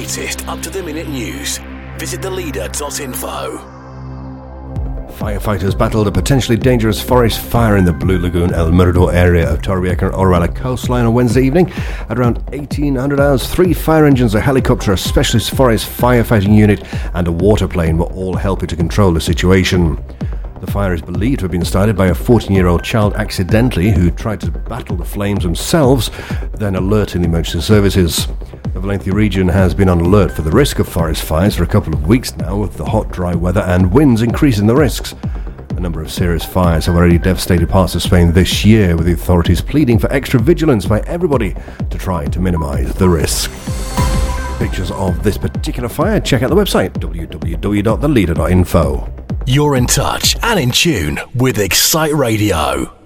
latest up-to-the-minute news. Visit theleader.info. Firefighters battled a potentially dangerous forest fire in the Blue Lagoon El Mirador area of Torrevieja and Orala coastline on Wednesday evening. At around 1800 hours, 3 fire engines, a helicopter, a specialist forest firefighting unit and a water plane were all helping to control the situation. The fire is believed to have been started by a 14-year-old child accidentally who tried to battle the flames themselves, then alerting the emergency services. The Valencia region has been on alert for the risk of forest fires for a couple of weeks now, with the hot, dry weather and winds increasing the risks. A number of serious fires have already devastated parts of Spain this year, with the authorities pleading for extra vigilance by everybody to try to minimise the risk. Pictures of this particular fire, check out the website www.theleader.info. You're in touch and in tune with Excite Radio.